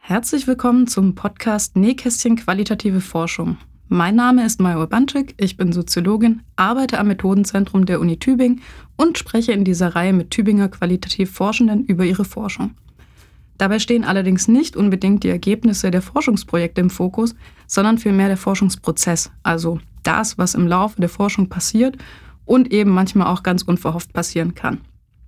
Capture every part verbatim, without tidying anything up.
Herzlich willkommen zum Podcast Nähkästchen Qualitative Forschung. Mein Name ist Maja Urbanczyk, ich bin Soziologin, arbeite am Methodenzentrum der Uni Tübingen und spreche in dieser Reihe mit Tübinger qualitativ Forschenden über ihre Forschung. Dabei stehen allerdings nicht unbedingt die Ergebnisse der Forschungsprojekte im Fokus, sondern vielmehr der Forschungsprozess, also das, was im Laufe der Forschung passiert und eben manchmal auch ganz unverhofft passieren kann.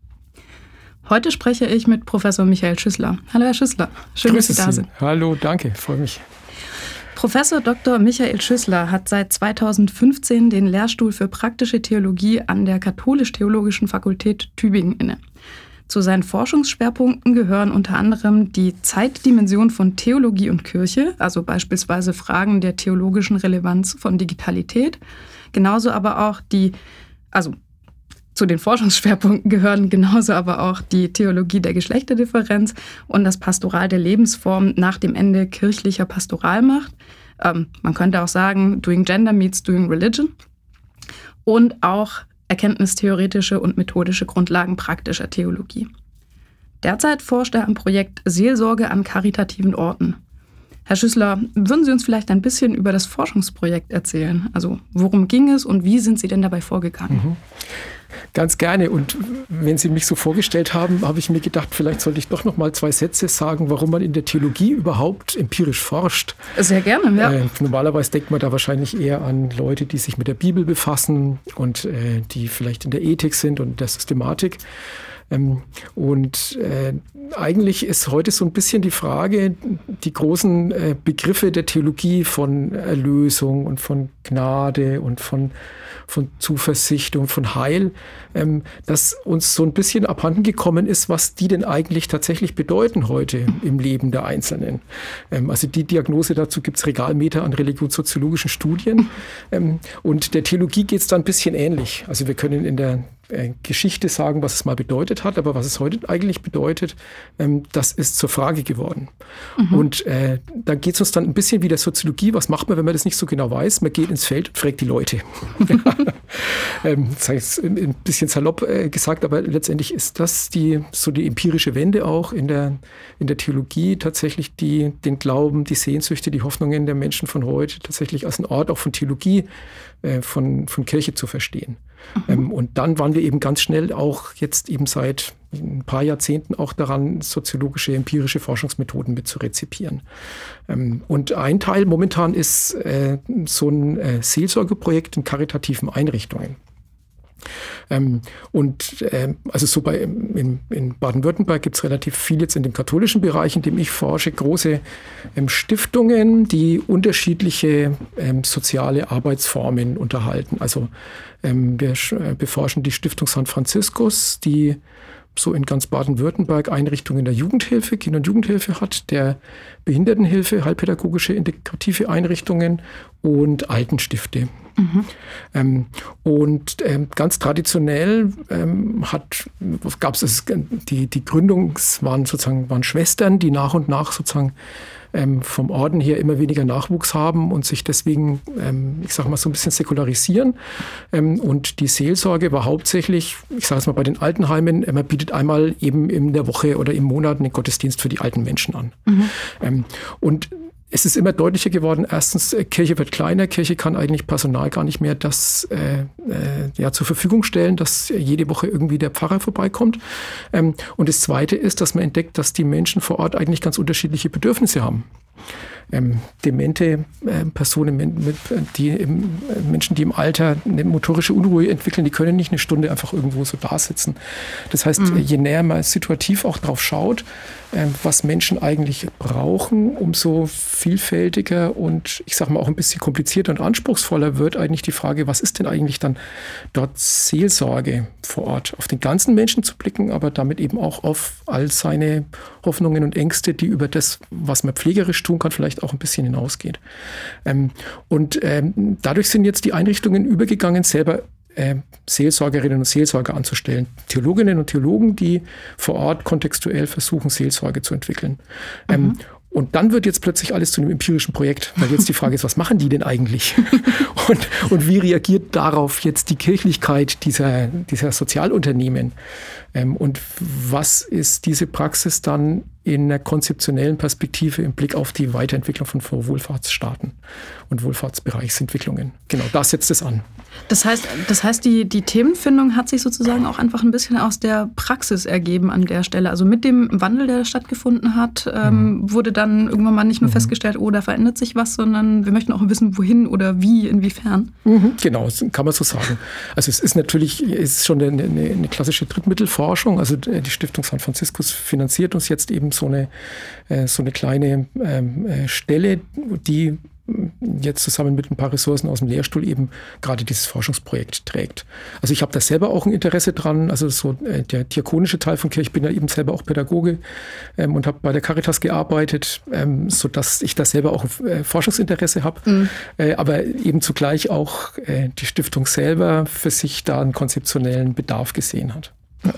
Heute spreche ich mit Professor Michael Schüssler. Hallo Herr Schüssler, schön, Grüße dass Sie da Sie. sind. Hallo, danke, freue mich. Professor Doktor Michael Schüssler hat seit zweitausendfünfzehn den Lehrstuhl für praktische Theologie an der Katholisch-Theologischen Fakultät Tübingen inne. Zu seinen Forschungsschwerpunkten gehören unter anderem die Zeitdimension von Theologie und Kirche, also beispielsweise Fragen der theologischen Relevanz von Digitalität, genauso aber auch die, also zu den Forschungsschwerpunkten gehören genauso aber auch die Theologie der Geschlechterdifferenz und das Pastoral der Lebensform nach dem Ende kirchlicher Pastoralmacht. Ähm, man könnte auch sagen, Doing Gender meets Doing Religion. Und auch erkenntnistheoretische und methodische Grundlagen praktischer Theologie. Derzeit forscht er am Projekt Seelsorge an karitativen Orten. Herr Schüssler, würden Sie uns vielleicht ein bisschen über das Forschungsprojekt erzählen? Also worum ging es und wie sind Sie denn dabei vorgegangen? Mhm. Ganz gerne. Und wenn Sie mich so vorgestellt haben, habe ich mir gedacht, vielleicht sollte ich doch noch mal zwei Sätze sagen, warum man in der Theologie überhaupt empirisch forscht. Sehr gerne, ja. Äh, normalerweise denkt man da wahrscheinlich eher an Leute, die sich mit der Bibel befassen und äh, die vielleicht in der Ethik sind und der Systematik. Ähm, und äh, eigentlich ist heute so ein bisschen die Frage, die großen äh, Begriffe der Theologie von Erlösung und von Gnade und von, von Zuversicht und von Heil, ähm, dass uns so ein bisschen abhanden gekommen ist, was die denn eigentlich tatsächlich bedeuten heute im Leben der Einzelnen. Ähm, also die Diagnose dazu gibt es Regalmeter an religionssoziologischen Studien. Ähm, und der Theologie geht es da ein bisschen ähnlich. Also wir können in der Geschichte sagen, was es mal bedeutet hat, aber was es heute eigentlich bedeutet, ähm, das ist zur Frage geworden. Mhm. Und äh, da geht es uns dann ein bisschen wie der Soziologie. Was macht man, wenn man das nicht so genau weiß? Man geht ins Feld und fragt die Leute. ähm, das heißt ein bisschen salopp äh, gesagt, aber letztendlich ist das die so die empirische Wende auch in der in der Theologie tatsächlich die den Glauben, die Sehnsüchte, die Hoffnungen der Menschen von heute tatsächlich als ein Ort auch von Theologie, äh, von von Kirche zu verstehen. Mhm. Ähm, und dann waren wir eben ganz schnell auch jetzt eben seit ein paar Jahrzehnten auch daran, soziologische, empirische Forschungsmethoden mit zu rezipieren. Ähm, und ein Teil momentan ist äh, so ein äh, Seelsorgeprojekt in karitativen Einrichtungen. Ähm, und ähm, also so bei in, in Baden-Württemberg gibt es relativ viel jetzt in dem katholischen Bereich, in dem ich forsche, große ähm, Stiftungen, die unterschiedliche ähm, soziale Arbeitsformen unterhalten. Also ähm, wir äh, beforschen die Stiftung Sankt Franziskus, die so in ganz Baden-Württemberg Einrichtungen der Jugendhilfe, Kinder- und Jugendhilfe hat, der Behindertenhilfe, heilpädagogische, integrative Einrichtungen und Altenstifte. Mhm. Ähm, und ähm, ganz traditionell ähm, hat, gab es die, die Gründungs, waren sozusagen waren Schwestern, die nach und nach sozusagen ähm, vom Orden her immer weniger Nachwuchs haben und sich deswegen, ähm, ich sage mal, so ein bisschen säkularisieren. Ähm, und die Seelsorge war hauptsächlich, ich sage es mal bei den Altenheimen, man bietet einmal eben in der Woche oder im Monat einen Gottesdienst für die alten Menschen an. Mhm. Ähm, und es ist immer deutlicher geworden, erstens, Kirche wird kleiner, Kirche kann eigentlich Personal gar nicht mehr das äh, äh, ja, zur Verfügung stellen, dass jede Woche irgendwie der Pfarrer vorbeikommt. Ähm, und das Zweite ist, dass man entdeckt, dass die Menschen vor Ort eigentlich ganz unterschiedliche Bedürfnisse haben. Ähm, demente äh, Personen, mit, die im, Menschen, die im Alter eine motorische Unruhe entwickeln, die können nicht eine Stunde einfach irgendwo so da sitzen. Das heißt, mhm. je näher man situativ auch drauf schaut, äh, was Menschen eigentlich brauchen, umso vielfältiger und ich sage mal auch ein bisschen komplizierter und anspruchsvoller wird eigentlich die Frage, was ist denn eigentlich dann dort Seelsorge vor Ort? Auf den ganzen Menschen zu blicken, aber damit eben auch auf all seine Hoffnungen und Ängste, die über das, was man pflegerisch tun kann, vielleicht auch ein bisschen hinausgeht. Ähm, und ähm, dadurch sind jetzt die Einrichtungen übergegangen, selber äh, Seelsorgerinnen und Seelsorger anzustellen. Theologinnen und Theologen, die vor Ort kontextuell versuchen, Seelsorge zu entwickeln. Mhm. Ähm, Und dann wird jetzt plötzlich alles zu einem empirischen Projekt, weil jetzt die Frage ist, was machen die denn eigentlich? und, und wie reagiert darauf jetzt die Kirchlichkeit dieser, dieser Sozialunternehmen? Ähm, und was ist diese Praxis dann in einer konzeptionellen Perspektive im Blick auf die Weiterentwicklung von Wohlfahrtsstaaten und Wohlfahrtsbereichsentwicklungen. Genau, da setzt es an. Das heißt, das heißt die, die Themenfindung hat sich sozusagen auch einfach ein bisschen aus der Praxis ergeben an der Stelle. Also mit dem Wandel, der stattgefunden hat, ähm, mhm. wurde dann irgendwann mal nicht nur mhm. festgestellt, oh, da verändert sich was, sondern wir möchten auch wissen, wohin oder wie, inwiefern. Mhm, genau, das kann man so sagen. Also es ist natürlich es ist schon eine, eine, eine klassische Drittmittelforschung. Also die Stiftung San Franciscus finanziert uns jetzt eben so eine, so eine kleine ähm, Stelle, die jetzt zusammen mit ein paar Ressourcen aus dem Lehrstuhl eben gerade dieses Forschungsprojekt trägt. Also ich habe da selber auch ein Interesse dran, also so äh, der diakonische Teil von Kirche, ich bin ja eben selber auch Pädagoge ähm, und habe bei der Caritas gearbeitet, ähm, sodass ich da selber auch äh, Forschungsinteresse habe, mhm. äh, aber eben zugleich auch äh, die Stiftung selber für sich da einen konzeptionellen Bedarf gesehen hat. Ja.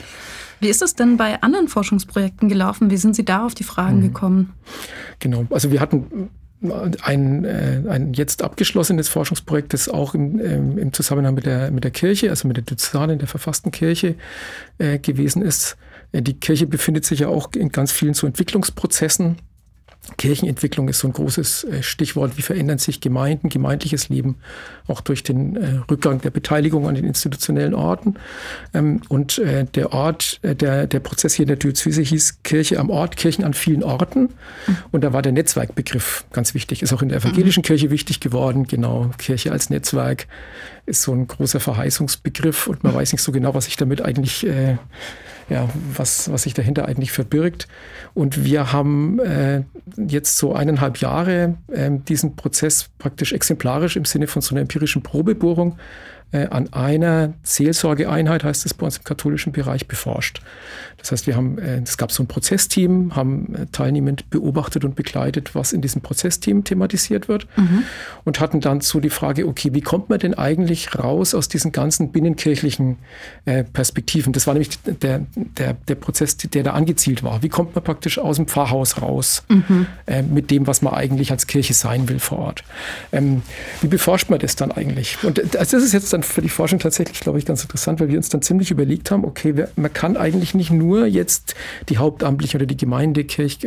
Wie ist es denn bei anderen Forschungsprojekten gelaufen? Wie sind Sie da auf die Fragen mhm. gekommen? Genau, also wir hatten Ein, ein jetzt abgeschlossenes Forschungsprojekt, das auch im, im Zusammenhang mit der, mit der Kirche, also mit der Diözesanen, der verfassten Kirche äh, gewesen ist. Die Kirche befindet sich ja auch in ganz vielen so Entwicklungsprozessen. Kirchenentwicklung ist so ein großes Stichwort. Wie verändern sich Gemeinden, gemeindliches Leben, auch durch den äh, Rückgang der Beteiligung an den institutionellen Orten. Ähm, und äh, der Ort, äh, der, der Prozess hier in der Diözese hieß Kirche am Ort, Kirchen an vielen Orten. Mhm. Und da war der Netzwerkbegriff ganz wichtig. Ist auch in der evangelischen mhm. Kirche wichtig geworden. Genau, Kirche als Netzwerk ist so ein großer Verheißungsbegriff und man weiß nicht so genau, was sich damit eigentlich äh, ja, was, was sich dahinter eigentlich verbirgt. Und wir haben äh, jetzt so eineinhalb Jahre äh, diesen Prozess praktisch exemplarisch im Sinne von so einer empirischen Probebohrung äh, an einer Seelsorgeeinheit, heißt es bei uns im katholischen Bereich, beforscht. Das heißt, wir haben, äh, es gab so ein Prozessteam, haben äh, teilnehmend beobachtet und begleitet, was in diesem Prozessteam thematisiert wird mhm. und hatten dann so die Frage, okay, wie kommt man denn eigentlich raus aus diesen ganzen binnenkirchlichen äh, Perspektiven? Das war nämlich der, der, der Prozess, der da angezielt war. Wie kommt man praktisch aus dem Pfarrhaus raus mhm. äh, mit dem, was man eigentlich als Kirche sein will vor Ort? Ähm, wie beforscht man das dann eigentlich? Und das ist jetzt dann für die Forschung tatsächlich, glaube ich, ganz interessant, weil wir uns dann ziemlich überlegt haben, okay, wir, man kann eigentlich nicht nur jetzt die Hauptamtlichen oder die Gemeinde, Kirch,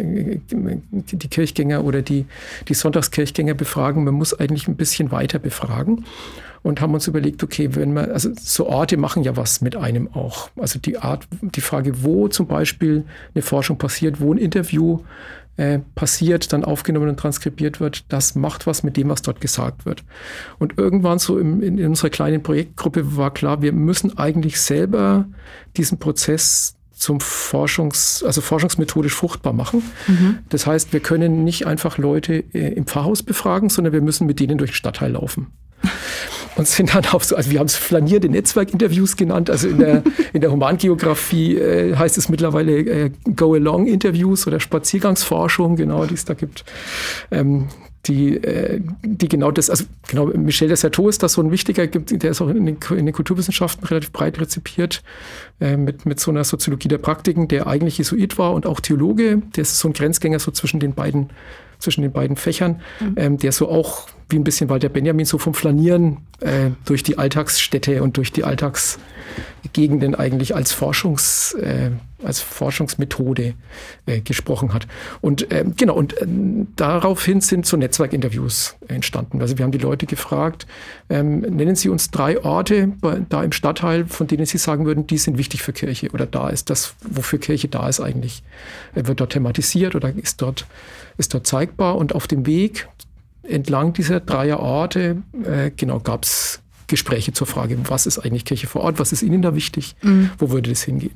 die Kirchgänger oder die, die Sonntagskirchgänger befragen, man muss eigentlich ein bisschen weiter befragen. Und haben uns überlegt, okay, wenn man, also so Orte machen ja was mit einem auch. Also die Art, die Frage, wo zum Beispiel eine Forschung passiert, wo ein Interview äh, passiert, dann aufgenommen und transkribiert wird, das macht was mit dem, was dort gesagt wird. Und irgendwann so im, in, in unserer kleinen Projektgruppe war klar, wir müssen eigentlich selber diesen Prozess zum Forschungs, also forschungsmethodisch fruchtbar machen. Mhm. Das heißt, wir können nicht einfach Leute äh, im Pfarrhaus befragen, sondern wir müssen mit denen durch den Stadtteil laufen. Und sind dann auf so, also wir haben es flanierte Netzwerkinterviews genannt, also in der, in der Humangeografie äh, heißt es mittlerweile äh, Go-Along-Interviews oder Spaziergangsforschung, genau, die es da gibt. Ähm, die, äh, die genau das, also genau, Michel Desserteau ist das so ein wichtiger, der ist auch in den, in den Kulturwissenschaften relativ breit rezipiert, äh, mit, mit so einer Soziologie der Praktiken, der eigentlich Jesuit war und auch Theologe, der ist so ein Grenzgänger so zwischen den beiden zwischen den beiden Fächern, mhm. ähm, der so auch wie ein bisschen Walter Benjamin so vom Flanieren äh, durch die Alltagsstädte und durch die Alltagsgegenden eigentlich als Forschungs, äh, als Forschungsmethode äh, gesprochen hat. Und äh, genau, und äh, daraufhin sind so Netzwerkinterviews entstanden. Also wir haben die Leute gefragt, ähm, nennen Sie uns drei Orte bei, da im Stadtteil, von denen Sie sagen würden, die sind wichtig für Kirche oder da ist das, wofür Kirche da ist eigentlich, äh, wird dort thematisiert oder ist dort, ist dort zeigbar. Und auf dem Weg entlang dieser dreier Orte äh, genau, gab es Gespräche zur Frage, was ist eigentlich Kirche vor Ort, was ist Ihnen da wichtig, mhm. wo würde das hingehen?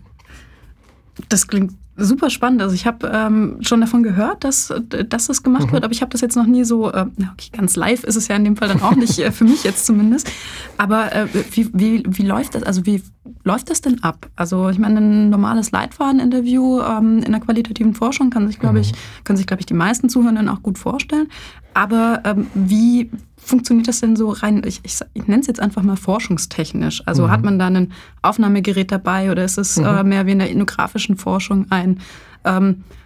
Das klingt super spannend. Also ich habe ähm, schon davon gehört, dass, dass das gemacht mhm. wird, aber ich habe das jetzt noch nie so, äh, okay, ganz live ist es ja in dem Fall dann auch nicht, äh, für mich jetzt zumindest. Aber äh, wie, wie, wie läuft das? Also wie läuft das denn ab? Also ich meine, ein normales Leitfaden-Interview ähm, in der qualitativen Forschung kann sich, glaube ich, mhm. können sich, glaube ich, die meisten Zuhörenden auch gut vorstellen. Aber ähm, wie funktioniert das denn so rein, ich, ich, ich nenne es jetzt einfach mal forschungstechnisch. Also mhm. hat man da ein Aufnahmegerät dabei oder ist es mhm. äh, mehr wie in der ethnografischen Forschung ein ähm,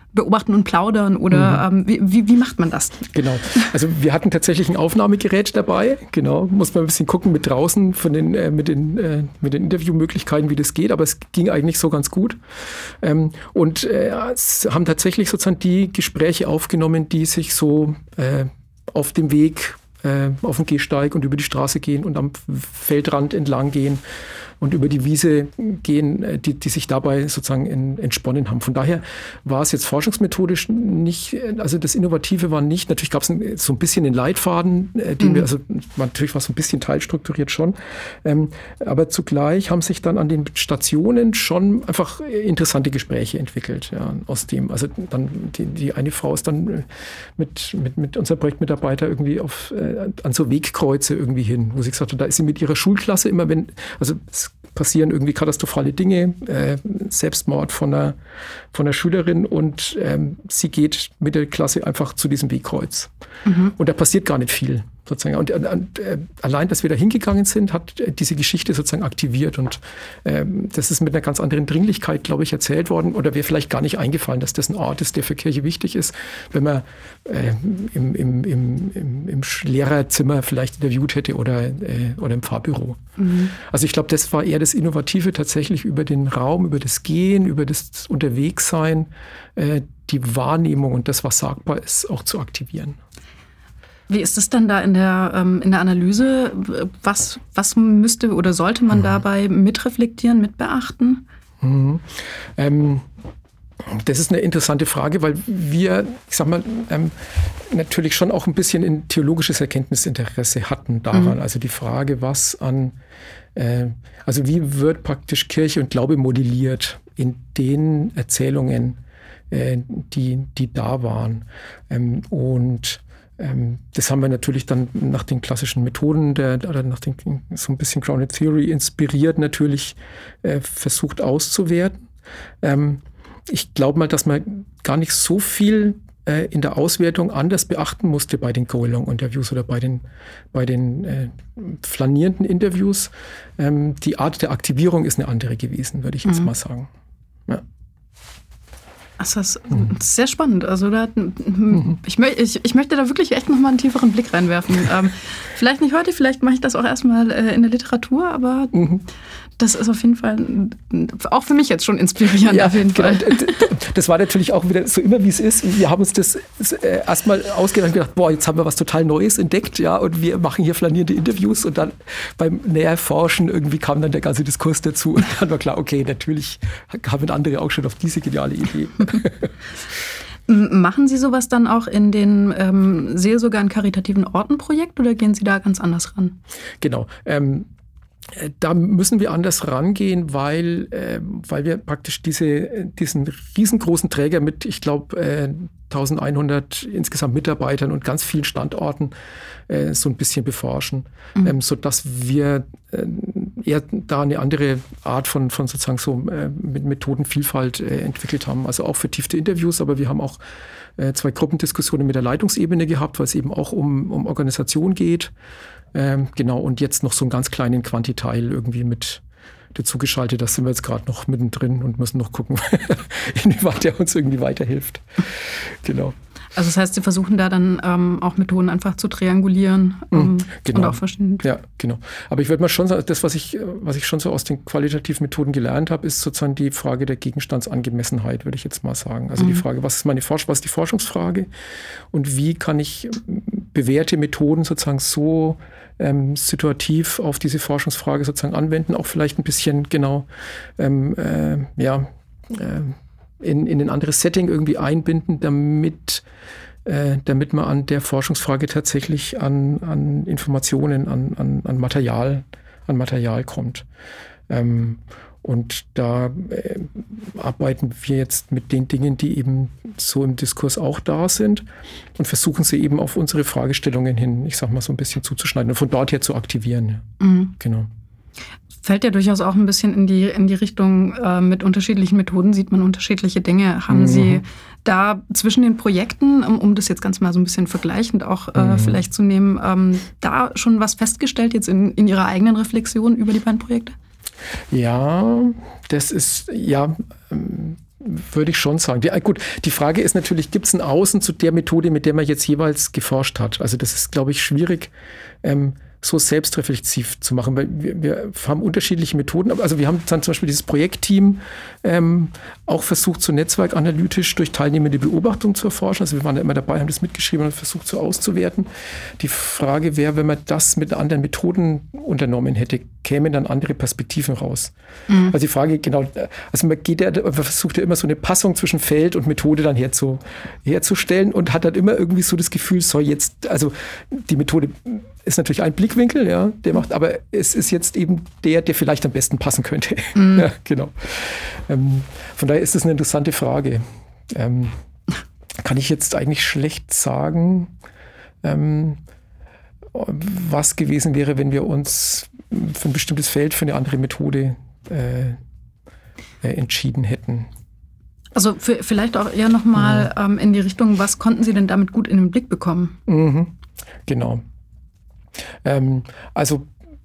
beobachten und plaudern oder mhm. ähm, wie, wie, wie macht man das? Genau, also wir hatten tatsächlich ein Aufnahmegerät dabei, genau, muss man ein bisschen gucken mit draußen von den, äh, mit, den, äh, mit den Interviewmöglichkeiten, wie das geht, aber es ging eigentlich so ganz gut ähm, und äh, es haben tatsächlich sozusagen die Gespräche aufgenommen, die sich so äh, auf dem Weg äh, auf dem Gehsteig und über die Straße gehen und am Feldrand entlang gehen und über die Wiese gehen, die, die sich dabei sozusagen in, entsponnen haben. Von daher war es jetzt forschungsmethodisch nicht, also das Innovative war nicht, natürlich gab es ein, so ein bisschen den Leitfaden, den mhm. wir, also natürlich war es so ein bisschen teilstrukturiert schon, ähm, aber zugleich haben sich dann an den Stationen schon einfach interessante Gespräche entwickelt, ja, aus dem, also dann die, die eine Frau ist dann mit, mit, mit unserem Projektmitarbeiter irgendwie auf, äh, an so Wegkreuze irgendwie hin, wo sie gesagt hat, da ist sie mit ihrer Schulklasse immer, wenn, also es passieren irgendwie katastrophale Dinge, äh, Selbstmord von einer, von einer Schülerin und ähm, sie geht mit der Klasse einfach zu diesem Wegkreuz. Mhm. Und da passiert gar nicht viel. Sozusagen. Und äh, allein, dass wir da hingegangen sind, hat diese Geschichte sozusagen aktiviert und äh, das ist mit einer ganz anderen Dringlichkeit, glaube ich, erzählt worden oder wäre vielleicht gar nicht eingefallen, dass das ein Ort ist, der für Kirche wichtig ist, wenn man äh, im, im, im, im, im Lehrerzimmer vielleicht interviewt hätte oder, äh, oder im Pfarrbüro. Mhm. Also ich glaube, das war eher das Innovative tatsächlich über den Raum, über das Gehen, über das Unterwegssein, äh, die Wahrnehmung und das, was sagbar ist, auch zu aktivieren. Wie ist es dann da in der, ähm, in der Analyse? Was, was müsste oder sollte man mhm. dabei mitreflektieren, mitbeachten? Mhm. Ähm, das ist eine interessante Frage, weil wir, ich sag mal, ähm, natürlich schon auch ein bisschen ein theologisches Erkenntnisinteresse hatten daran. Mhm. Also die Frage, was an, äh, also wie wird praktisch Kirche und Glaube modelliert in den Erzählungen, äh, die, die da waren. Ähm, und das haben wir natürlich dann nach den klassischen Methoden, der, oder nach den, so ein bisschen Grounded Theory inspiriert, natürlich äh, versucht auszuwerten. Ähm, ich glaube mal, dass man gar nicht so viel äh, in der Auswertung anders beachten musste bei den Go-Along-Interviews oder bei den, bei den äh, flanierenden Interviews. Ähm, die Art der Aktivierung ist eine andere gewesen, würde ich jetzt mhm. mal sagen. Ja. Das ist sehr spannend. Also da, ich, ich, ich möchte da wirklich echt nochmal einen tieferen Blick reinwerfen. Ähm, vielleicht nicht heute, vielleicht mache ich das auch erstmal äh, in der Literatur, aber mhm. das ist auf jeden Fall auch für mich jetzt schon inspirierend. Ja, auf jeden Fall. Genau. Das war natürlich auch wieder so immer, wie es ist. Wir haben uns das erstmal ausgedacht und gedacht, boah, jetzt haben wir was total Neues entdeckt, ja, und wir machen hier flanierende Interviews und dann beim Näherforschen irgendwie kam dann der ganze Diskurs dazu und dann war klar, okay, natürlich kamen andere auch schon auf diese geniale Idee. Machen Sie sowas dann auch in den ähm, Seelsorge an karitativen Orten-Projekt oder gehen Sie da ganz anders ran? Genau. Ähm, Da müssen wir anders rangehen, weil, äh, weil wir praktisch diese, diesen riesengroßen Träger mit, ich glaube, äh, eintausendeinhundert insgesamt Mitarbeitern und ganz vielen Standorten äh, so ein bisschen beforschen, mhm. ähm, sodass wir äh, eher da eine andere Art von, von sozusagen so äh, mit Methodenvielfalt äh, entwickelt haben. Also auch vertiefte Interviews, aber wir haben auch äh, zwei Gruppendiskussionen mit der Leitungsebene gehabt, weil es eben auch um, um Organisation geht. Ähm, genau, und jetzt noch so einen ganz kleinen Quantiteil irgendwie mit dazu geschaltet. Da sind wir jetzt gerade noch mittendrin und müssen noch gucken, inwieweit der uns irgendwie weiterhilft. Genau. Also das heißt, Sie versuchen da dann ähm, auch Methoden einfach zu triangulieren ähm, genau. und auch verschiedene. Ja, genau. Aber ich würde mal schon sagen, das, was ich, was ich schon so aus den qualitativen Methoden gelernt habe, ist sozusagen die Frage der Gegenstandsangemessenheit, würde ich jetzt mal sagen. Also mhm. die Frage, was ist meine Forsch- was ist die Forschungsfrage und wie kann ich bewährte Methoden sozusagen so ähm, situativ auf diese Forschungsfrage sozusagen anwenden, auch vielleicht ein bisschen genau, ähm, äh, ja, äh, in, in ein anderes Setting irgendwie einbinden, damit, äh, damit man an der Forschungsfrage tatsächlich an, an Informationen, an, an, an, Material, an Material kommt. Ähm, und da äh, arbeiten wir jetzt mit den Dingen, die eben so im Diskurs auch da sind und versuchen sie eben auf unsere Fragestellungen hin, ich sag mal, so ein bisschen zuzuschneiden und von dort her zu aktivieren. Mhm. Genau. Fällt ja durchaus auch ein bisschen in die, in die Richtung, äh, mit unterschiedlichen Methoden sieht man unterschiedliche Dinge. Haben mhm. Sie da zwischen den Projekten, um, um das jetzt ganz mal so ein bisschen vergleichend auch äh, mhm. vielleicht zu nehmen, ähm, da schon was festgestellt jetzt in, in Ihrer eigenen Reflexion über die beiden Projekte? Ja, das ist, ja, würde ich schon sagen. Die, gut, die Frage ist natürlich, gibt es ein Außen zu der Methode, mit der man jetzt jeweils geforscht hat? Also das ist, glaube ich, schwierig, ähm, so selbstreflexiv zu machen, weil wir, wir haben unterschiedliche Methoden. Also wir haben dann zum Beispiel dieses Projektteam ähm, auch versucht, so netzwerkanalytisch durch teilnehmende Beobachtung zu erforschen. Also wir waren da immer dabei, haben das mitgeschrieben und versucht so auszuwerten. Die Frage wäre, wenn man das mit anderen Methoden unternommen hätte, kämen dann andere Perspektiven raus. Mhm. Also die Frage, genau, also man geht ja, man versucht ja immer so eine Passung zwischen Feld und Methode dann herzu, herzustellen und hat dann immer irgendwie so das Gefühl, so jetzt, also die Methode ist natürlich ein Blickwinkel, ja, der macht, aber es ist jetzt eben der, der vielleicht am besten passen könnte. Mhm. Ja, genau. Ähm, von daher ist das eine interessante Frage. Ähm, kann ich jetzt eigentlich schlecht sagen, ähm, was gewesen wäre, wenn wir uns für ein bestimmtes Feld für eine andere Methode äh, äh, entschieden hätten. Also für, vielleicht auch eher nochmal mhm. ähm, in die Richtung, was konnten Sie denn damit gut in den Blick bekommen? Mhm. Genau. Ähm, also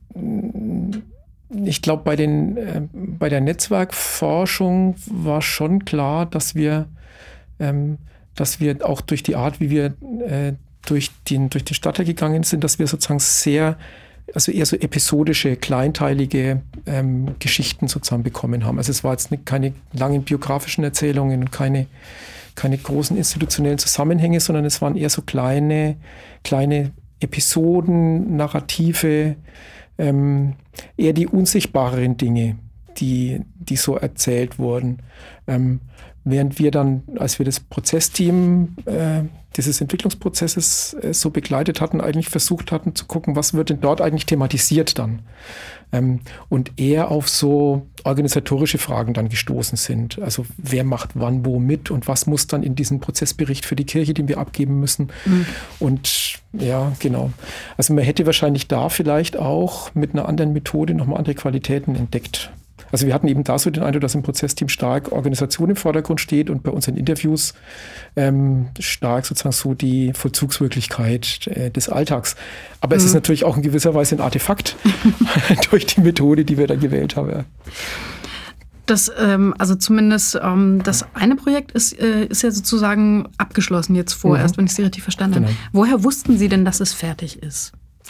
ich glaube, bei den äh, bei der Netzwerkforschung war schon klar, dass wir, ähm, dass wir auch durch die Art, wie wir äh, durch den, durch den Stadtteil gegangen sind, dass wir sozusagen sehr, also eher so episodische, kleinteilige ähm, Geschichten sozusagen bekommen haben. Also es war jetzt nicht, keine langen biografischen Erzählungen und keine, keine großen institutionellen Zusammenhänge, sondern es waren eher so kleine, kleine Episoden, Narrative, ähm, eher die unsichtbareren Dinge, die, die so erzählt wurden. Ähm, während wir dann, als wir das Prozessteam äh, dieses Entwicklungsprozesses äh, so begleitet hatten, eigentlich versucht hatten zu gucken, was wird denn dort eigentlich thematisiert dann. Ähm, und eher auf so organisatorische Fragen dann gestoßen sind. Also wer macht wann wo mit und was muss dann in diesen Prozessbericht für die Kirche, den wir abgeben müssen. Mhm. Und ja, genau. Also man hätte wahrscheinlich da vielleicht auch mit einer anderen Methode nochmal andere Qualitäten entdeckt. Also wir hatten eben da so den Eindruck, dass im Prozessteam stark Organisation im Vordergrund steht und bei unseren Interviews ähm, stark sozusagen so die Vollzugswirklichkeit äh, des Alltags. Aber mhm. es ist natürlich auch in gewisser Weise ein Artefakt durch die Methode, die wir da gewählt haben. Ja. Das, ähm, also zumindest ähm, das eine Projekt ist, äh, ist ja sozusagen abgeschlossen jetzt vorerst, mhm. wenn ich Sie richtig verstanden genau. habe. Woher wussten Sie denn, dass es fertig ist?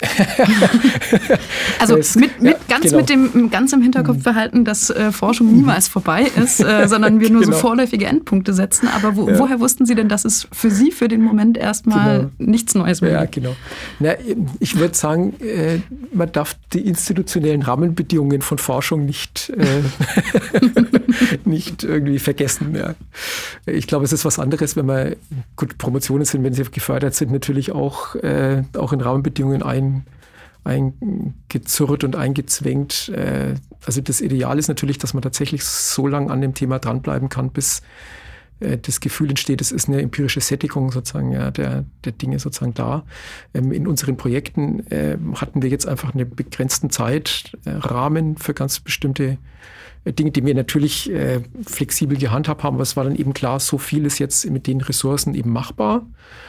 Also mit, mit ja, ganz genau. mit dem ganz im Hinterkopf behalten, dass äh, Forschung niemals vorbei ist, äh, sondern wir nur genau. so vorläufige Endpunkte setzen. Aber wo, ja. woher wussten Sie denn, dass es für Sie für den Moment erstmal genau. nichts Neues mehr gibt? Ja, genau. Na, ich würde sagen, äh, man darf die institutionellen Rahmenbedingungen von Forschung nicht, äh, nicht irgendwie vergessen. Ja. Ich glaube, es ist was anderes, wenn man, gut, Promotionen sind, wenn sie gefördert sind, natürlich auch, äh, auch in Rahmenbedingungen ein eingezurrt und eingezwängt. Also das Ideal ist natürlich, dass man tatsächlich so lange an dem Thema dranbleiben kann, bis das Gefühl entsteht, es ist eine empirische Sättigung sozusagen ja, der, der Dinge sozusagen da. In unseren Projekten hatten wir jetzt einfach einen begrenzten Zeitrahmen für ganz bestimmte Dinge, die wir natürlich flexibel gehandhabt haben, aber es war dann eben klar, so viel ist jetzt mit den Ressourcen eben machbar.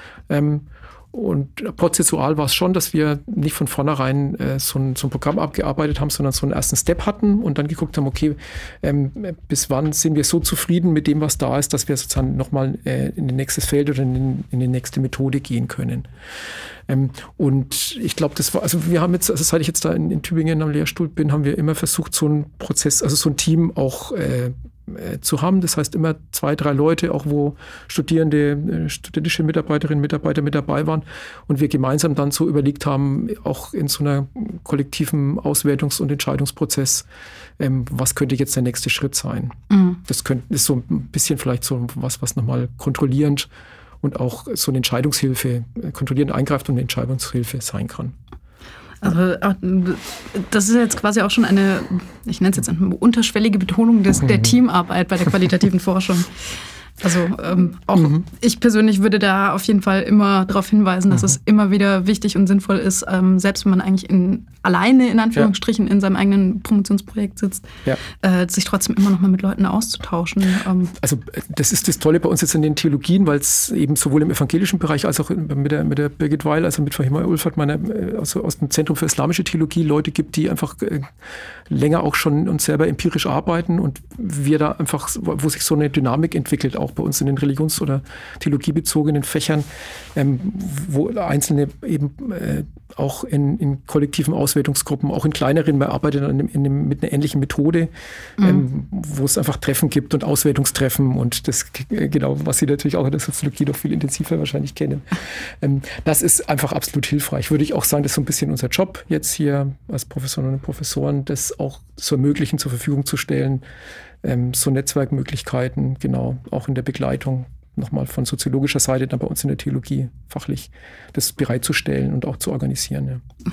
Und prozessual war es schon, dass wir nicht von vornherein äh, so, ein, so ein Programm abgearbeitet haben, sondern so einen ersten Step hatten und dann geguckt haben, okay, ähm, bis wann sind wir so zufrieden mit dem, was da ist, dass wir sozusagen nochmal äh, in ein nächstes Feld oder in, den, in die nächste Methode gehen können. Ähm, und ich glaube, das war, also wir haben jetzt, also seit ich jetzt da in, in Tübingen am Lehrstuhl bin, haben wir immer versucht, so ein Prozess, also so ein Team auch äh, zu haben. Das heißt immer zwei, drei Leute, auch wo Studierende, studentische Mitarbeiterinnen, Mitarbeiter mit dabei waren und wir gemeinsam dann so überlegt haben, auch in so einer kollektiven Auswertungs- und Entscheidungsprozess, ähm, was könnte jetzt der nächste Schritt sein. Mhm. Das könnte, ist so ein bisschen vielleicht so was, was nochmal kontrollierend und auch so eine Entscheidungshilfe, kontrollierend eingreift und eine Entscheidungshilfe sein kann. Also das ist jetzt quasi auch schon eine, ich nenne es jetzt eine unterschwellige Betonung des, der Teamarbeit bei der qualitativen Forschung. Also ähm, auch mhm. ich persönlich würde da auf jeden Fall immer darauf hinweisen, dass mhm. es immer wieder wichtig und sinnvoll ist, ähm, selbst wenn man eigentlich in, alleine in Anführungsstrichen ja. in seinem eigenen Promotionsprojekt sitzt, ja. äh, sich trotzdem immer noch mal mit Leuten auszutauschen. Ähm. Also das ist das Tolle bei uns jetzt in den Theologien, weil es eben sowohl im evangelischen Bereich als auch mit der, mit der Birgit Weil, also mit Fahima Ulfert, meiner, also aus dem Zentrum für islamische Theologie, Leute gibt, die einfach äh, länger auch schon uns selber empirisch arbeiten und wir da einfach, wo sich so eine Dynamik entwickelt, auch bei uns in den religions- oder theologiebezogenen Fächern, ähm, wo Einzelne eben äh, auch in, in kollektiven Auswertungsgruppen, auch in kleineren, man arbeitet in dem, in dem, mit einer ähnlichen Methode, mhm. ähm, wo es einfach Treffen gibt und Auswertungstreffen und das, genau, was Sie natürlich auch in der Soziologie noch viel intensiver wahrscheinlich kennen. Ähm, das ist einfach absolut hilfreich. Würde ich auch sagen, das ist so ein bisschen unser Job jetzt hier als Professorinnen und Professoren, das auch zu ermöglichen, zur Verfügung zu stellen, ähm, so Netzwerkmöglichkeiten, genau, auch in der Begleitung nochmal von soziologischer Seite, dann bei uns in der Theologie fachlich, das bereitzustellen und auch zu organisieren. Ja.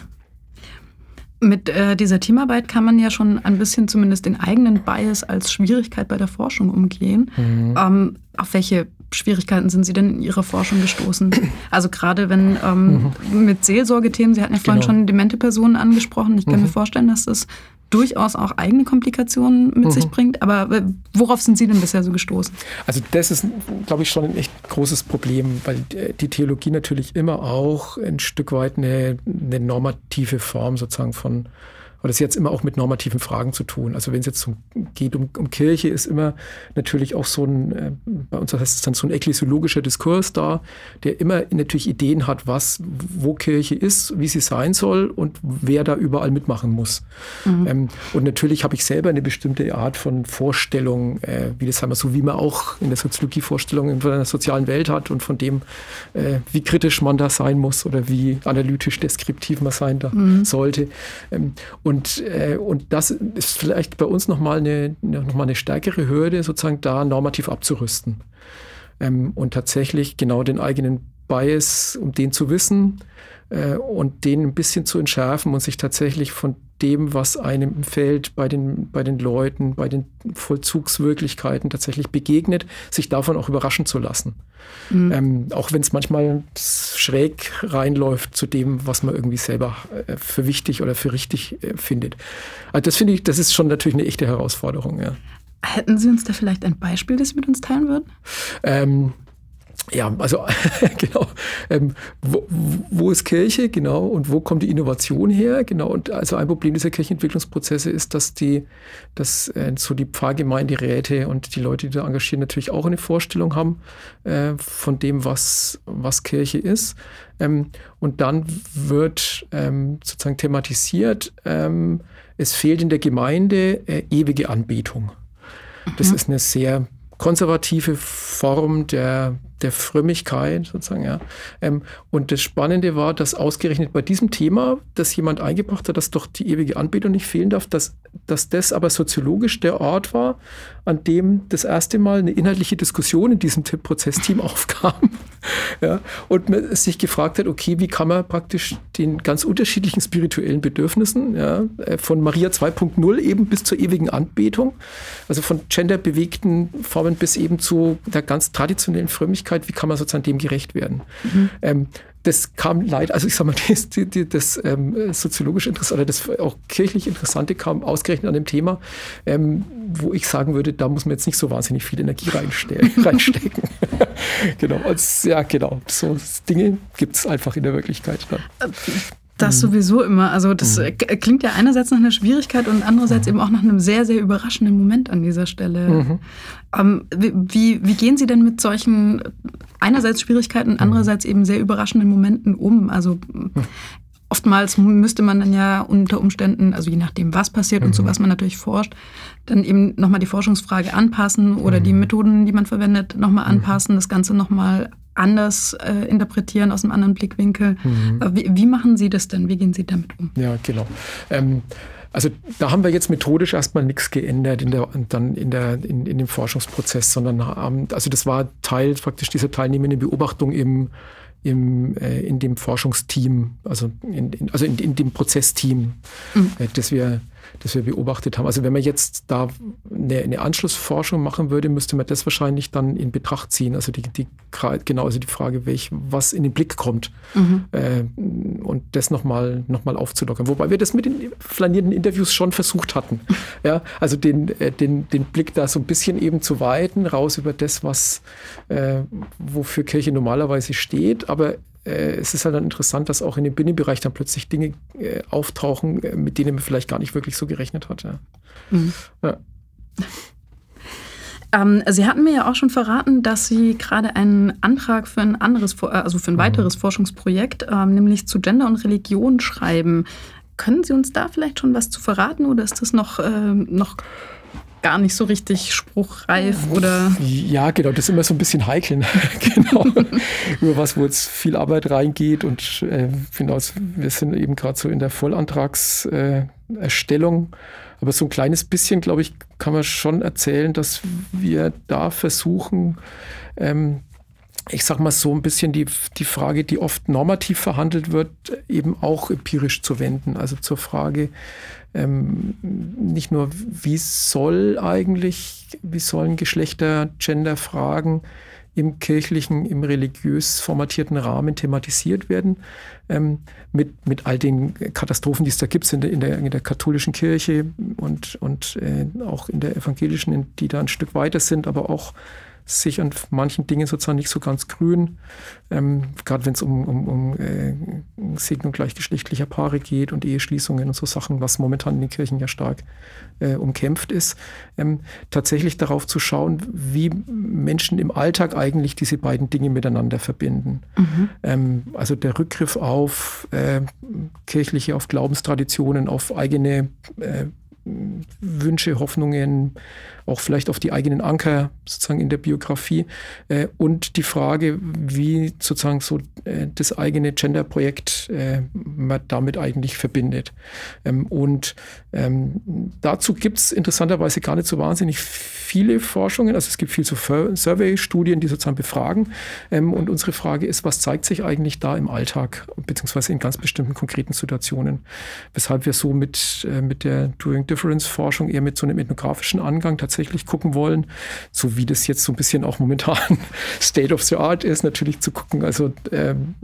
Mit äh, dieser Teamarbeit kann man ja schon ein bisschen zumindest den eigenen Bias als Schwierigkeit bei der Forschung umgehen. Mhm. Ähm, auf welche Schwierigkeiten sind Sie denn in Ihrer Forschung gestoßen? Also gerade wenn ähm, mhm. mit Seelsorgethemen, Sie hatten ja vorhin genau. schon demente Personen angesprochen. Ich kann mhm. mir vorstellen, dass das durchaus auch eigene Komplikationen mit mhm. sich bringt. Aber worauf sind Sie denn bisher so gestoßen? Also das ist, glaube ich, schon ein echt großes Problem, weil die Theologie natürlich immer auch ein Stück weit eine, eine normative Form sozusagen von, oder es hat jetzt immer auch mit normativen Fragen zu tun. Also wenn es jetzt um, geht um, um Kirche, ist immer natürlich auch so ein, äh, bei uns heißt es dann so ein ekklesiologischer Diskurs da, der immer natürlich Ideen hat, was, wo Kirche ist, wie sie sein soll und wer da überall mitmachen muss. Mhm. Ähm, und natürlich habe ich selber eine bestimmte Art von Vorstellung, äh, wie das haben wir so, wie man auch in der Soziologie Vorstellungen von einer sozialen Welt hat und von dem, äh, wie kritisch man da sein muss oder wie analytisch deskriptiv man sein da mhm. sollte. Ähm, und Und, äh, und das ist vielleicht bei uns nochmal eine, noch mal eine stärkere Hürde, sozusagen da normativ abzurüsten. Ähm, und tatsächlich genau den eigenen Bias, um den zu wissen äh, und den ein bisschen zu entschärfen und sich tatsächlich von dem, was einem im Feld bei den, bei den Leuten, bei den Vollzugswirklichkeiten tatsächlich begegnet, sich davon auch überraschen zu lassen. Mhm. Ähm, auch wenn es manchmal schräg reinläuft zu dem, was man irgendwie selber äh, für wichtig oder für richtig äh, findet. Also das finde ich, das ist schon natürlich eine echte Herausforderung. Ja. Hätten Sie uns da vielleicht ein Beispiel, das Sie mit uns teilen würden? Ähm, Ja, also genau. Ähm, wo, wo ist Kirche, genau, und wo kommt die Innovation her, genau. Und also ein Problem dieser Kirchenentwicklungsprozesse ist, dass die, dass äh, so die Pfarrgemeinderäte und die Leute, die da engagieren, natürlich auch eine Vorstellung haben äh, von dem, was was Kirche ist. Ähm, und dann wird ähm, sozusagen thematisiert: ähm, Es fehlt in der Gemeinde äh, ewige Anbetung. Das mhm. ist eine sehr konservative Form der, der Frömmigkeit sozusagen, ja. Ähm, und das Spannende war, dass ausgerechnet bei diesem Thema, das jemand eingebracht hat, dass doch die ewige Anbetung nicht fehlen darf, dass, dass das aber soziologisch der Ort war, an dem das erste Mal eine inhaltliche Diskussion in diesem Prozessteam aufkam. Ja, und man sich gefragt hat, okay, wie kann man praktisch den ganz unterschiedlichen spirituellen Bedürfnissen, ja, von Maria zwei Punkt null eben bis zur ewigen Anbetung, also von genderbewegten Formen bis eben zu der ganz traditionellen Frömmigkeit, wie kann man sozusagen dem gerecht werden? Mhm. Ähm, das kam leider, also ich sag mal, das, das, das ähm, soziologisch Interessante, oder das auch kirchlich Interessante kam ausgerechnet an dem Thema, ähm, wo ich sagen würde, da muss man jetzt nicht so wahnsinnig viel Energie reinstecken. Genau, als, ja genau, so Dinge gibt es einfach in der Wirklichkeit dann. Das sowieso immer. Also das mhm. klingt ja einerseits nach einer Schwierigkeit und andererseits mhm. eben auch nach einem sehr, sehr überraschenden Moment an dieser Stelle. Mhm. Ähm, wie, wie gehen Sie denn mit solchen einerseits Schwierigkeiten und andererseits eben sehr überraschenden Momenten um? Also mhm. oftmals müsste man dann ja unter Umständen, also je nachdem, was passiert mhm. und zu was man natürlich forscht, dann eben nochmal die Forschungsfrage anpassen oder mhm. die Methoden, die man verwendet, nochmal anpassen, mhm. das Ganze nochmal anders äh, interpretieren, aus einem anderen Blickwinkel. Mhm. Wie, wie machen Sie das denn? Wie gehen Sie damit um? Ja, genau. Ähm, also da haben wir jetzt methodisch erstmal nichts geändert in der, dann in, der, in, in dem Forschungsprozess, sondern haben, also das war Teil praktisch dieser teilnehmenden Beobachtung im Im, äh, in dem Forschungsteam, also in, in, also in, in dem Prozessteam, mhm. äh, das wir das wir beobachtet haben. Also wenn man jetzt da eine, eine Anschlussforschung machen würde, müsste man das wahrscheinlich dann in Betracht ziehen. Also die, die genau, also die Frage, welch, was in den Blick kommt, mhm. äh, und das nochmal noch mal aufzulockern. Wobei wir das mit den flanierenden Interviews schon versucht hatten. Ja, also den, äh, den, den Blick da so ein bisschen eben zu weiten, raus über das, was äh, wofür Kirche normalerweise steht. Aber äh, es ist halt dann interessant, dass auch in dem Binnenbereich dann plötzlich Dinge äh, auftauchen, äh, mit denen man vielleicht gar nicht wirklich so gerechnet hat. Ja. Mhm. Ja. Ähm, Sie hatten mir ja auch schon verraten, dass Sie gerade einen Antrag für ein anderes, also für ein weiteres mhm. Forschungsprojekt, ähm, nämlich zu Gender und Religion schreiben. Können Sie uns da vielleicht schon was zu verraten oder ist das noch, ähm, noch gar nicht so richtig spruchreif? Oder? Ja, genau, das ist immer so ein bisschen heikel. Genau. Über was, wo jetzt viel Arbeit reingeht und äh, genau, wir sind eben gerade so in der Vollantragserstellung. Äh, Aber so ein kleines bisschen, glaube ich, kann man schon erzählen, dass wir da versuchen, ähm, ich sag mal so ein bisschen die, die Frage, die oft normativ verhandelt wird, eben auch empirisch zu wenden. Also zur Frage, ähm, nicht nur, wie soll eigentlich, wie sollen Geschlechter, Gender-Fragen im kirchlichen, im religiös formatierten Rahmen thematisiert werden, ähm, mit, mit all den Katastrophen, die es da gibt in der, in der, in der katholischen Kirche und, und äh, auch in der evangelischen, die da ein Stück weiter sind, aber auch sich an manchen Dingen sozusagen nicht so ganz grün, ähm, gerade wenn es um, um, um äh, Segnung gleichgeschlechtlicher Paare geht und Eheschließungen und so Sachen, was momentan in den Kirchen ja stark äh, umkämpft ist, ähm, tatsächlich darauf zu schauen, wie Menschen im Alltag eigentlich diese beiden Dinge miteinander verbinden. Mhm. Ähm, also der Rückgriff auf äh, kirchliche, auf Glaubenstraditionen, auf eigene äh, Wünsche, Hoffnungen, auch vielleicht auf die eigenen Anker sozusagen in der Biografie äh, und die Frage, wie sozusagen so äh, das eigene Gender-Projekt äh, man damit eigentlich verbindet. Ähm, und ähm, dazu gibt es interessanterweise gar nicht so wahnsinnig viele Forschungen. Also es gibt viel so Survey-Studien, die sozusagen befragen. Ähm, und unsere Frage ist, was zeigt sich eigentlich da im Alltag, beziehungsweise in ganz bestimmten konkreten Situationen, weshalb wir so mit, äh, mit der Doing Difference-Forschung eher mit so einem ethnografischen Angang tatsächlich gucken wollen, so wie das jetzt so ein bisschen auch momentan State of the Art ist, natürlich zu gucken, also ähm,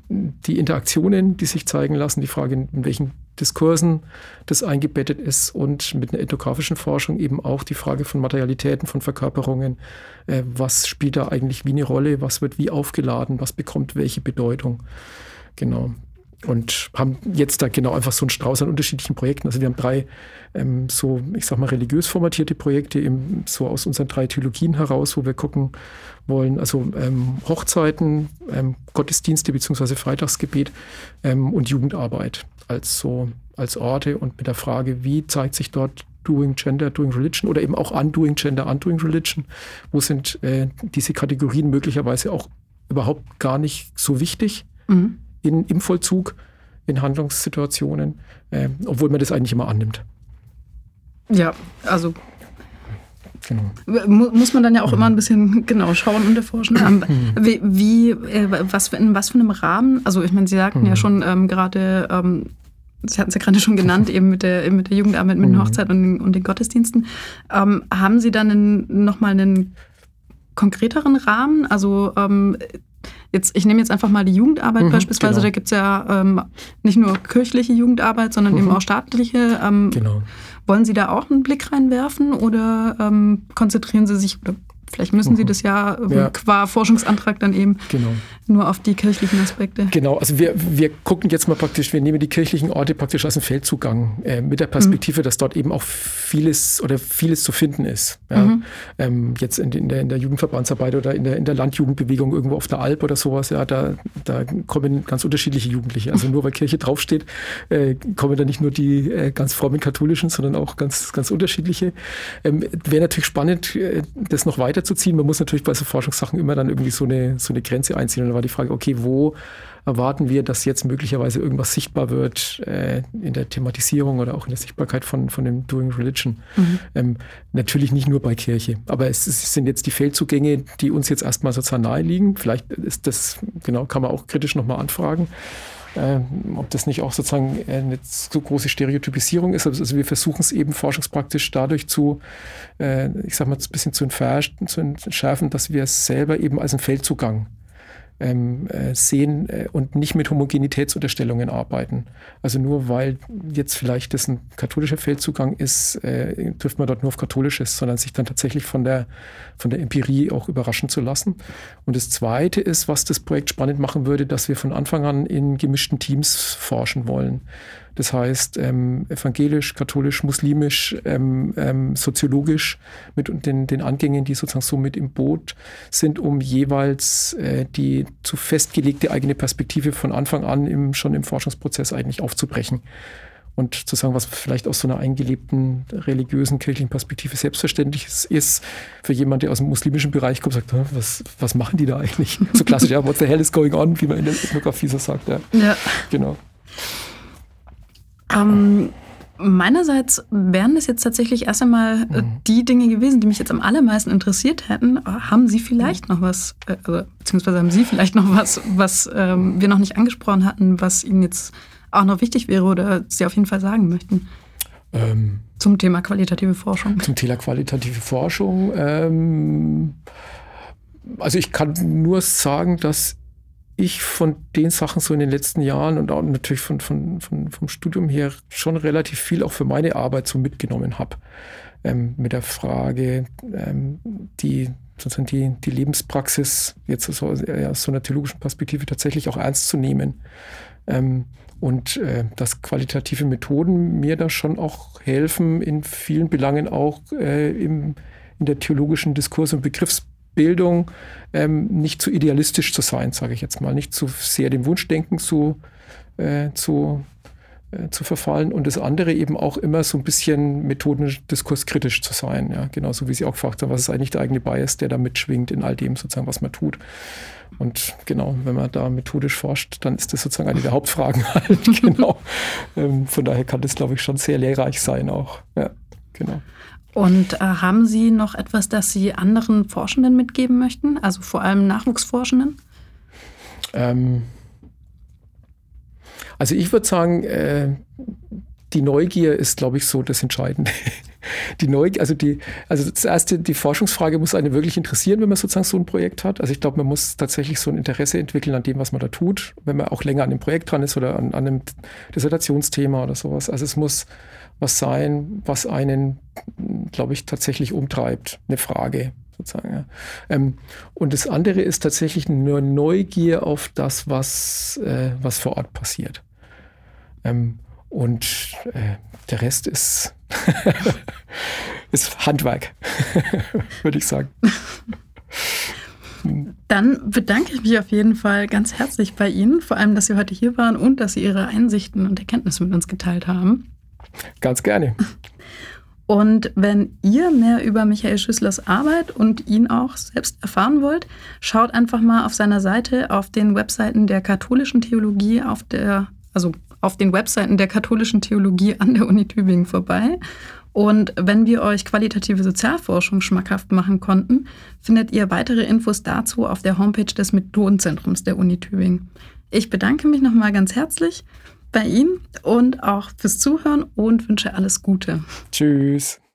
die Interaktionen, die sich zeigen lassen, die Frage, in welchen Diskursen das eingebettet ist und mit einer ethnografischen Forschung eben auch die Frage von Materialitäten, von Verkörperungen, äh, was spielt da eigentlich wie eine Rolle, was wird wie aufgeladen, was bekommt welche Bedeutung, genau. Und haben jetzt da genau einfach so einen Strauß an unterschiedlichen Projekten. Also wir haben drei ähm, so, ich sag mal, religiös formatierte Projekte, eben so aus unseren drei Theologien heraus, wo wir gucken wollen, also ähm, Hochzeiten, ähm, Gottesdienste bzw. Freitagsgebet ähm, und Jugendarbeit als so als Orte und mit der Frage, wie zeigt sich dort Doing Gender, Doing Religion oder eben auch Undoing Gender, Undoing Religion, wo sind äh, diese Kategorien möglicherweise auch überhaupt gar nicht so wichtig. Mhm. In, im Vollzug, in Handlungssituationen, äh, obwohl man das eigentlich immer annimmt. Ja, also genau. Muss man dann ja auch mhm. immer ein bisschen genau schauen und erforschen. Mhm. Wie, wie äh, was, für, in was für einem Rahmen, also ich meine, Sie sagten mhm. ja schon ähm, gerade, ähm, Sie hatten es ja gerade schon genannt, eben mit der, mit der Jugendarbeit, mit mhm. den Hochzeiten und den, und den Gottesdiensten. Ähm, haben Sie dann nochmal einen konkreteren Rahmen? Also ähm, Jetzt, ich nehme jetzt einfach mal die Jugendarbeit mhm, beispielsweise, genau. Da gibt es ja ähm, nicht nur kirchliche Jugendarbeit, sondern mhm. eben auch staatliche. Ähm, genau. Wollen Sie da auch einen Blick reinwerfen oder ähm, konzentrieren Sie sich, oder vielleicht müssen Sie das ja, ja qua Forschungsantrag dann eben genau. nur auf die kirchlichen Aspekte? Genau, also wir, wir gucken jetzt mal praktisch, wir nehmen die kirchlichen Orte praktisch als einen Feldzugang äh, mit der Perspektive, mhm. dass dort eben auch vieles oder vieles zu finden ist. Ja? Mhm. Ähm, jetzt in, in, der, in der Jugendverbandsarbeit oder in der, in der Landjugendbewegung irgendwo auf der Alp oder sowas, ja, da, da kommen ganz unterschiedliche Jugendliche. Also nur weil Kirche draufsteht, äh, kommen da nicht nur die äh, ganz frommen katholischen, sondern auch ganz, ganz unterschiedliche. Ähm, wäre natürlich spannend, äh, das noch weiter zu ziehen. Man muss natürlich bei so Forschungssachen immer dann irgendwie so eine, so eine Grenze einziehen. Und da war die Frage, okay, wo erwarten wir, dass jetzt möglicherweise irgendwas sichtbar wird äh, in der Thematisierung oder auch in der Sichtbarkeit von, von dem Doing Religion. Mhm. Ähm, natürlich nicht nur bei Kirche, aber es, es sind jetzt die Feldzugänge, die uns jetzt erstmal sozusagen nahe liegen. Vielleicht ist das, genau, kann man auch kritisch nochmal anfragen. ähm, ob das nicht auch sozusagen eine so große Stereotypisierung ist. Also wir versuchen es eben forschungspraktisch dadurch zu, äh, ich sag mal, ein bisschen zu entschärfen, dass wir es selber eben als einen Feldzugang Ähm, äh, sehen äh, und nicht mit Homogenitätsunterstellungen arbeiten. Also nur weil jetzt vielleicht das ein katholischer Feldzugang ist, äh, trifft man dort nur auf Katholisches, sondern sich dann tatsächlich von der, von der Empirie auch überraschen zu lassen. Und das Zweite ist, was das Projekt spannend machen würde, dass wir von Anfang an in gemischten Teams forschen wollen. Das heißt, ähm, evangelisch, katholisch, muslimisch, ähm, ähm, soziologisch mit den, den Angängen, die sozusagen so mit im Boot sind, um jeweils äh, die zu festgelegte eigene Perspektive von Anfang an im, schon im Forschungsprozess eigentlich aufzubrechen. Und zu sagen, was vielleicht aus so einer eingelebten religiösen, kirchlichen Perspektive selbstverständlich ist, für jemanden, der aus dem muslimischen Bereich kommt, sagt, was, was machen die da eigentlich? So klassisch, ja, what the hell is going on, wie man in der Ethnographie so sagt. Ja, ja. Genau. Ähm, meinerseits wären das jetzt tatsächlich erst einmal äh, Mhm. die Dinge gewesen, die mich jetzt am allermeisten interessiert hätten. Haben Sie vielleicht noch was, äh, also, beziehungsweise haben Sie vielleicht noch was, was ähm, wir noch nicht angesprochen hatten, was Ihnen jetzt auch noch wichtig wäre oder Sie auf jeden Fall sagen möchten? Ähm, Zum Thema qualitative Forschung. Zum Thema qualitative Forschung. Ähm, also ich kann nur sagen, dass ich von den Sachen so in den letzten Jahren und auch natürlich von, von, von, vom Studium her schon relativ viel auch für meine Arbeit so mitgenommen habe. Ähm, mit der Frage, ähm, die sozusagen die, die Lebenspraxis jetzt so, ja, aus so einer theologischen Perspektive tatsächlich auch ernst zu nehmen. Ähm, und äh, dass qualitative Methoden mir da schon auch helfen, in vielen Belangen auch äh, im, in der theologischen Diskurs- und Begriffsbildung Bildung ähm, nicht zu idealistisch zu sein, sage ich jetzt mal, nicht zu sehr dem Wunschdenken zu, äh, zu, äh, zu verfallen und das andere eben auch immer so ein bisschen methodisch diskurskritisch zu sein, ja, genauso wie Sie auch gefragt haben, was ist eigentlich der eigene Bias, der da mitschwingt in all dem sozusagen, was man tut. Und genau, wenn man da methodisch forscht, dann ist das sozusagen eine der Hauptfragen halt, genau. Ähm, von daher kann das, glaube ich, schon sehr lehrreich sein auch, ja, genau. Und äh, haben Sie noch etwas, das Sie anderen Forschenden mitgeben möchten, also vor allem Nachwuchsforschenden? Ähm, also ich würde sagen, äh, die Neugier ist, glaube ich, so das Entscheidende. Die Neugier, also die, also das erste, die Forschungsfrage muss einen wirklich interessieren, wenn man sozusagen so ein Projekt hat. Also ich glaube, man muss tatsächlich so ein Interesse entwickeln an dem, was man da tut, wenn man auch länger an dem Projekt dran ist oder an, an einem Dissertationsthema oder sowas. Also es muss was sein, was einen, glaube ich, tatsächlich umtreibt, eine Frage sozusagen. Ja. Ähm, und das andere ist tatsächlich nur Neugier auf das, was, äh, was vor Ort passiert. Ähm, und äh, der Rest ist, ist Handwerk, würde ich sagen. Dann bedanke ich mich auf jeden Fall ganz herzlich bei Ihnen, vor allem, dass Sie heute hier waren und dass Sie Ihre Einsichten und Erkenntnisse mit uns geteilt haben. Ganz gerne. Und wenn ihr mehr über Michael Schüsslers Arbeit und ihn auch selbst erfahren wollt, schaut einfach mal auf seiner Seite auf den Webseiten der katholischen Theologie, auf der, also auf den Webseiten der katholischen Theologie an der Uni Tübingen vorbei. Und wenn wir euch qualitative Sozialforschung schmackhaft machen konnten, findet ihr weitere Infos dazu auf der Homepage des Methodenzentrums der Uni Tübingen. Ich bedanke mich nochmal ganz herzlich bei Ihnen und auch fürs Zuhören und wünsche alles Gute. Tschüss.